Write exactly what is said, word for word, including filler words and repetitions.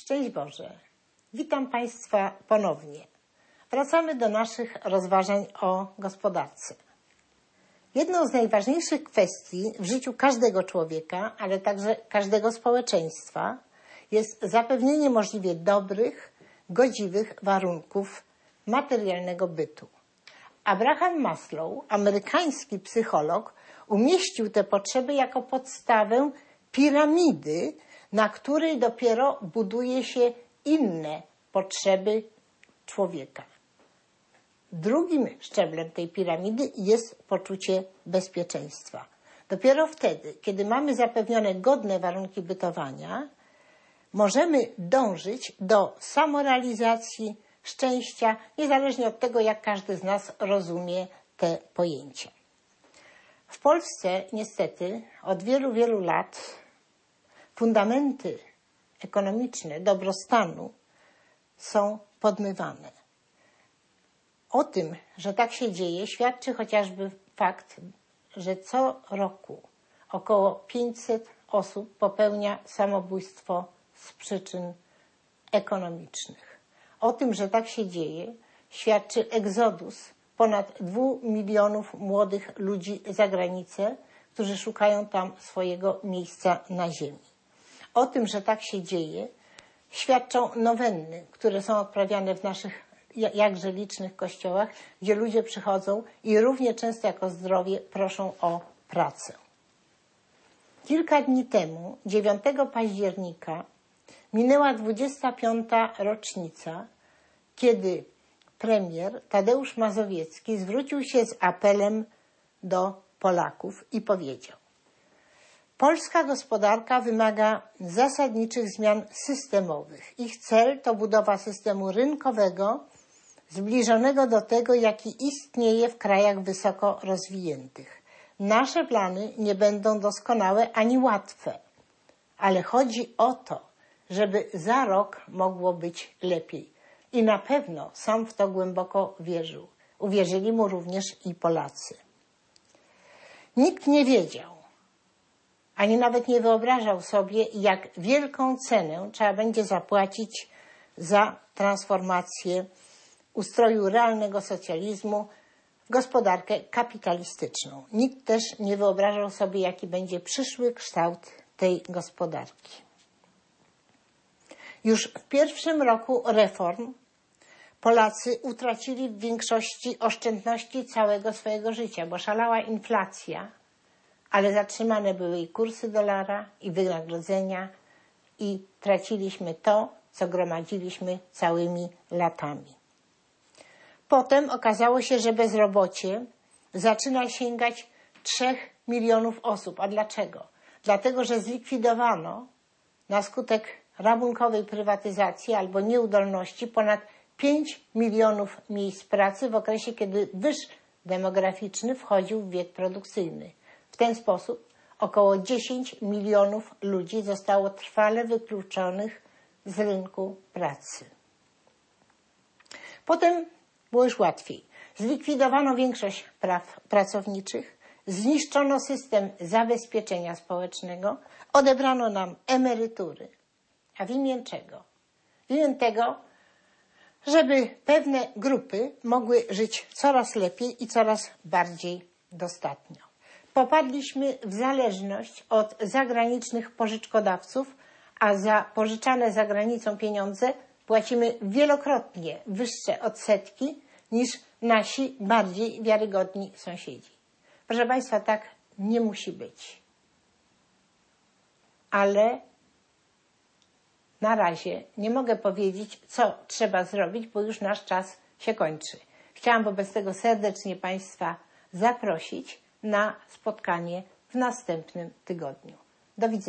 Szczęść Boże! Witam Państwa ponownie. Wracamy do naszych rozważań o gospodarce. Jedną z najważniejszych kwestii w życiu każdego człowieka, ale także każdego społeczeństwa jest zapewnienie możliwie dobrych, godziwych warunków materialnego bytu. Abraham Maslow, amerykański psycholog, umieścił te potrzeby jako podstawę piramidy, na której dopiero buduje się inne potrzeby człowieka. Drugim szczeblem tej piramidy jest poczucie bezpieczeństwa. Dopiero wtedy, kiedy mamy zapewnione godne warunki bytowania, możemy dążyć do samorealizacji, szczęścia, niezależnie od tego, jak każdy z nas rozumie te pojęcia. W Polsce niestety od wielu, wielu lat fundamenty ekonomiczne dobrostanu są podmywane. O tym, że tak się dzieje, świadczy chociażby fakt, że co roku około pięćset osób popełnia samobójstwo z przyczyn ekonomicznych. O tym, że tak się dzieje, świadczy egzodus ponad dwóch milionów młodych ludzi za granicę, którzy szukają tam swojego miejsca na ziemi. O tym, że tak się dzieje, świadczą nowenny, które są odprawiane w naszych jakże licznych kościołach, gdzie ludzie przychodzą i równie często jako zdrowie proszą o pracę. Kilka dni temu, dziewiątego października, minęła dwudziesta piąta rocznica, kiedy premier Tadeusz Mazowiecki zwrócił się z apelem do Polaków i powiedział: polska gospodarka wymaga zasadniczych zmian systemowych. Ich cel to budowa systemu rynkowego zbliżonego do tego, jaki istnieje w krajach wysoko rozwiniętych. Nasze plany nie będą doskonałe ani łatwe, ale chodzi o to, żeby za rok mogło być lepiej. I na pewno sam w to głęboko wierzył. Uwierzyli mu również i Polacy. Nikt nie wiedział, ani nawet nie wyobrażał sobie, jak wielką cenę trzeba będzie zapłacić za transformację ustroju realnego socjalizmu w gospodarkę kapitalistyczną. Nikt też nie wyobrażał sobie, jaki będzie przyszły kształt tej gospodarki. Już w pierwszym roku reform Polacy utracili w większości oszczędności całego swojego życia, bo szalała inflacja, ale zatrzymane były i kursy dolara, i wynagrodzenia, i traciliśmy to, co gromadziliśmy całymi latami. Potem okazało się, że bezrobocie zaczyna sięgać trzech milionów osób. A dlaczego? Dlatego, że zlikwidowano na skutek rabunkowej prywatyzacji albo nieudolności ponad pięć milionów miejsc pracy w okresie, kiedy wyż demograficzny wchodził w wiek produkcyjny. W ten sposób około dziesięć milionów ludzi zostało trwale wykluczonych z rynku pracy. Potem było już łatwiej. Zlikwidowano większość praw pracowniczych, zniszczono system zabezpieczenia społecznego, odebrano nam emerytury. A w imię czego? W imię tego, żeby pewne grupy mogły żyć coraz lepiej i coraz bardziej dostatnio. Popadliśmy w zależność od zagranicznych pożyczkodawców, a za pożyczane za granicą pieniądze płacimy wielokrotnie wyższe odsetki niż nasi bardziej wiarygodni sąsiedzi. Proszę Państwa, tak nie musi być. Ale na razie nie mogę powiedzieć, co trzeba zrobić, bo już nasz czas się kończy. Chciałam wobec tego serdecznie Państwa zaprosić na spotkanie w następnym tygodniu. Do widzenia.